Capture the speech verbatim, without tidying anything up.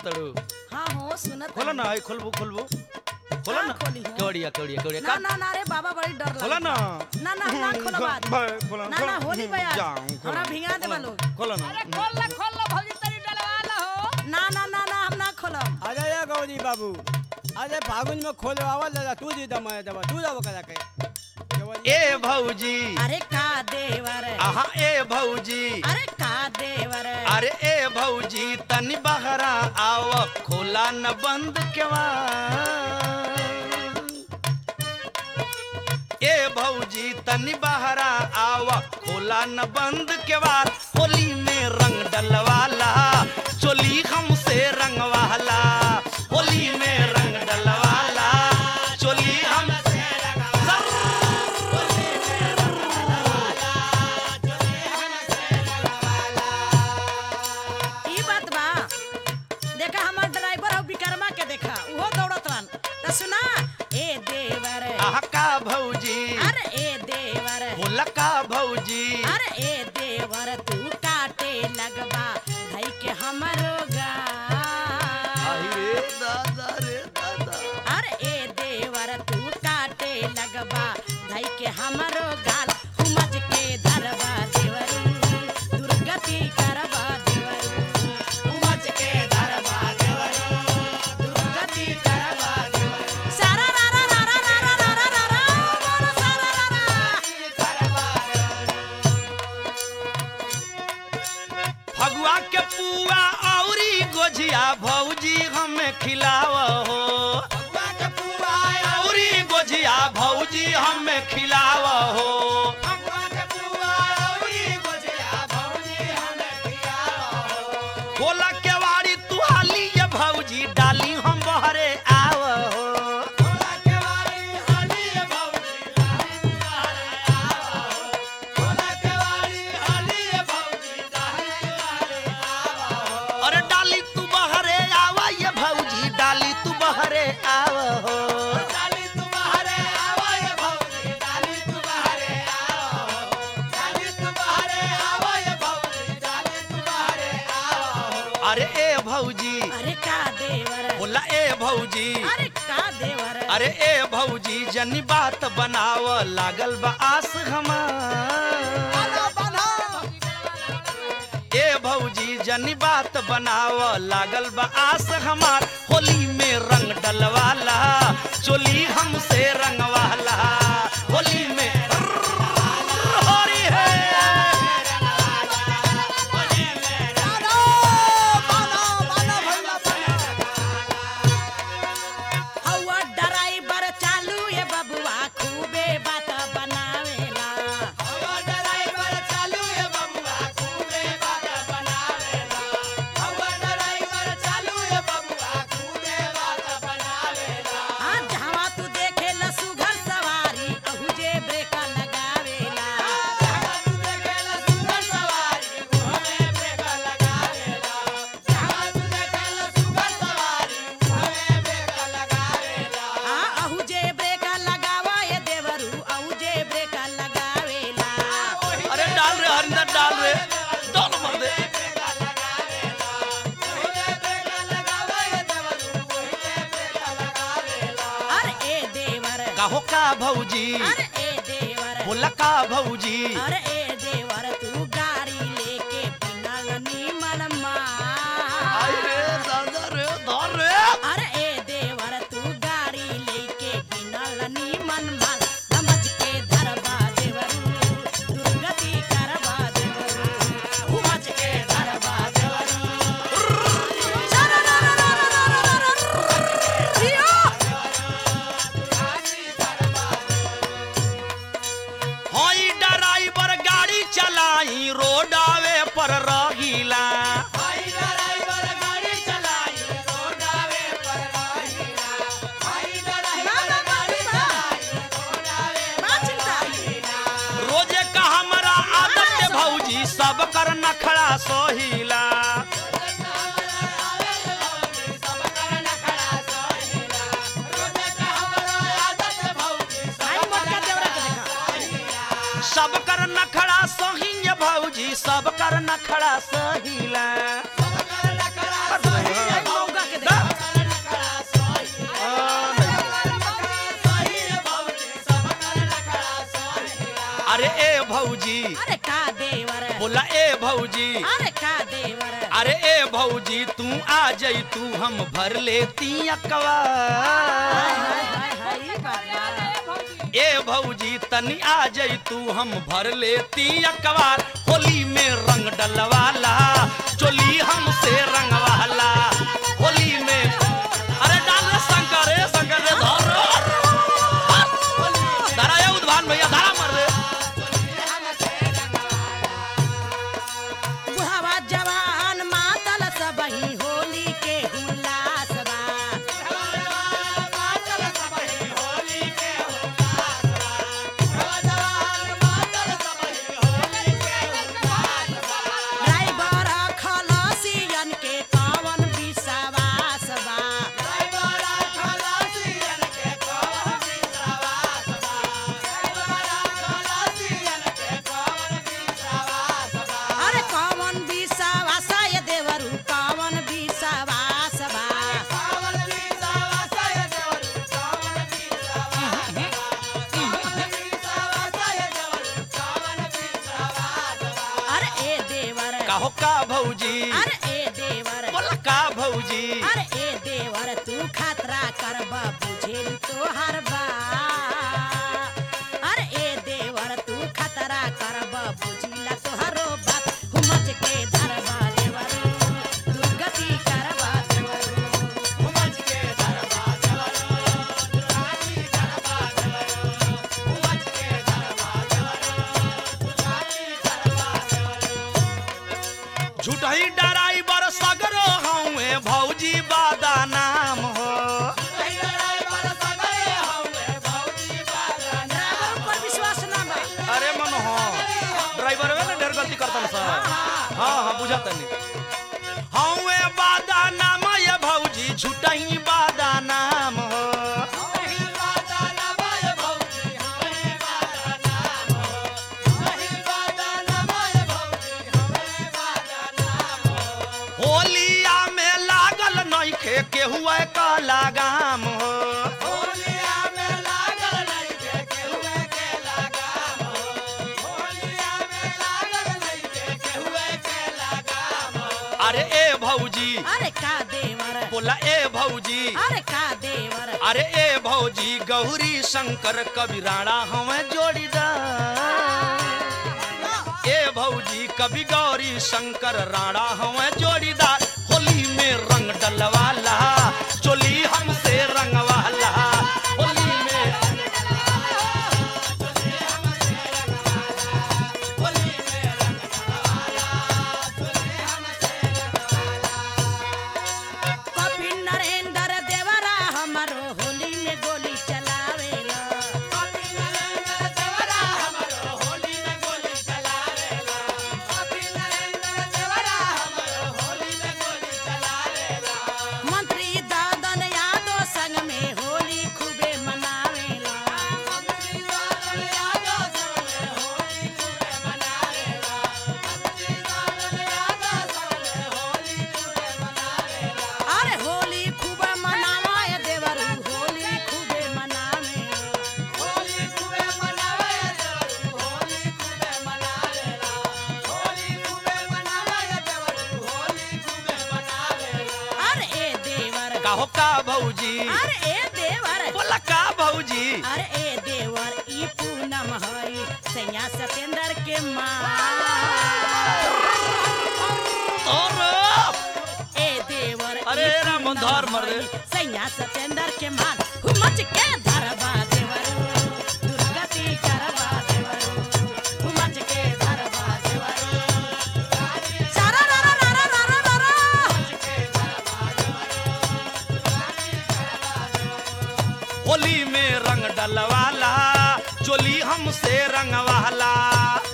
तड़ू हां हो सुनत खोला ना आई खोलबू खोलबू खोला ना खोली है? कवड़िया कवड़िया कवड़िया ना ना ना रे बाबा बड़ी डर लगा खोला ना ना ना ना खोलो बात खोला ना ना होली बया हमरा भिंगा दे बालो खोला ना अरे खोल ला खोल ला भौजी तरी डलवा ला हो ना ना ना ना हम ना खोलम अरे ये गौरी बाबू अरे फागुन में खोलवावा दादा तू दी दमा दबा तू दबा करा के ए भौजी अरे का देवर आहा ए भौजी अरे का देवर अरे ए भौजी तनी बहरा आव खोला न बंद केवा ए भौजी तनी बहरा आव खोला न बंद केवार होली में रंग डलवाला चोली हमसे रंगवाला होली में रंग डलवाला चोली हमसे रंगवाला होली में रंग डलवाला चोली हमसे रंगवाला। ई बात बा देखा हमार ड्राइवर हो विक्रमा के देखा उहो दौड़त रहन त सुना ए देवर आहा का भौजी अरे ए देवर बोला का भौजी अरे ए देवर तू काटे लगबा धई के हमरो गा रे दादा रे दादा अरे ए देवर तू काटे लगबा धई के हमरो गाल हुमज के धरबा देवरू दुर्गति करबा देवरू हुमज के धरबा देवरू दुर्गति करबा देवरू सारा रा रा रा रा रा रा रा रा रा बोलो सारा रा रा फगुआ के पुआ औरी गोझिया भौजी हमें खिलाव हो औरी गोझिया भौजी हमें खिलाव हो बोला केवाड़ी तू हाली ये भौजी डाली हम बहरे आव हो अरे डाली तू बहरे आवा ये भौजी डाली तू बहरे आव हो अरे ए भौजी अरे का देवर बोला ए भौजी अरे का देवर अरे ए भौजी जनी बात बनाव लागल बा आस हमार ए भौजी जनी बात बनाव लागल बा आस हमार होली में रंग डलवाला चोली हमसे रंगवाला होली में होरी है हवा ड्राइवर चालू ये बबुआ खूबे बात बनावेला हाँ जहाँ तू देखे लसु घर सवारी कहू जे ब्रेक लगावेला हाँ अहू जे ब्रेक लगावा ये देवरू अहू जे ब्रेक लगावेला अरे डाल रे हरिंदर डाल रे डाल मर दे अरे ए देवर काहो का भौजी अरे ए देवर बोला का भौजी अरे ए देवर तू गाड़ी लेके बिना नीमन मार आई रे दादा रे धर रे अरे ए देवर तू गाड़ी लेके बिना नीमन मार समझ के धरबा देवरू दुर्गति करबा देवरू समझ के धरबा देवरू सारा रा रा रा रा रा रा रा जियो होई ड्राइवर गाड़ी चलाई रोडावे पर रहिला ना ना गाड़ी बा बा चिंता रोजे का हमरा आदत है भौजी सब कर नखड़ा सोहिला आई मोटका देवरा के देखा सब कर नखड़ा सोहिए भौजी सब कर नखड़ा सहिला आई मौका भौजी अरे का देवर बोला ए भौजी अरे का देवर अरे ए भौजी तू आ जाई तू हम भर लेती अकवा हाय हाय हाय हाय ई बात बा। ए भौजी तनी आ जाई तू हम भर लेती अकबार होली में रंग डलवाला चोली हमसे रंगवाला होली में अरे डाल रे शंकर रे शंकर रे धर धारा ये उद्भान भैया धारा मर रे बुढ़ावा जवान मातल सबही होली के हुल्लास बा ड्राइवर खलासियन के कौन विश्वास बा अरे कौन विश्वास ये देवरू कौन विश्वास बा अरे ए देवर कहो का भौजी अरे ए देवर बोला का भौजी अरे ए देवर तू खतरा करबा बुझेल तोहर बा अरे ए देवर तू खतरा करबा बुझिला तोहरो बात हुमच के धरबा देवर दुर्गति करबा देवर हुमच के धरबा देवर दुर्गति करबा देवर हुमच के धरबा देवर दुर्गति करबा देवर झूठही डराइवर सगरो हऊँ भौजी बादा नाम हो ड्राइवर पर विश्वास ना बा अरे मन हो ड्राइवर वे ना ढेर गलती करता सर हाँ हाँ बुझा तनी हऊँ बादा नाम ये भौजी झूठही बादा नाम हो होलिया में लागल नइखे केहुआ का लगाम हो अरे ए भौजी अरे का देवर बोला ए भौजी अरे का देवर अरे ए भौजी गौरी शंकर कबीराणा हमें जोड़ीदार ए भौजी कभी गौरी शंकर राणा हमें जोड़ीदार होली में रंग डलवाला चोली हमसे रंगवाला होली में कपि नरेंद्र देवरा हमरो होली में गोली चलावेला मंत्री दादन यादव संग में होली खूबे मनावेला अरे होली खूबे मनावे देवरू होली खूबे मनावे अरे ए देवर कहो का भौजी अरे ए देवर बोला का भौजी अरे ए देवर ई पूनम हई सैया सतेंद्र के माँ और ए देवर अरे ई राम पूनम धर मर रे। हई सैया सतेंद्र के माँ हुमच के धरबा देवर दुर्गति करबा देवर हुमच के धरबा देवर सारा रा रा रा रा रा रा रा होली में रंग डलवाला चोली हमसे रंगवाला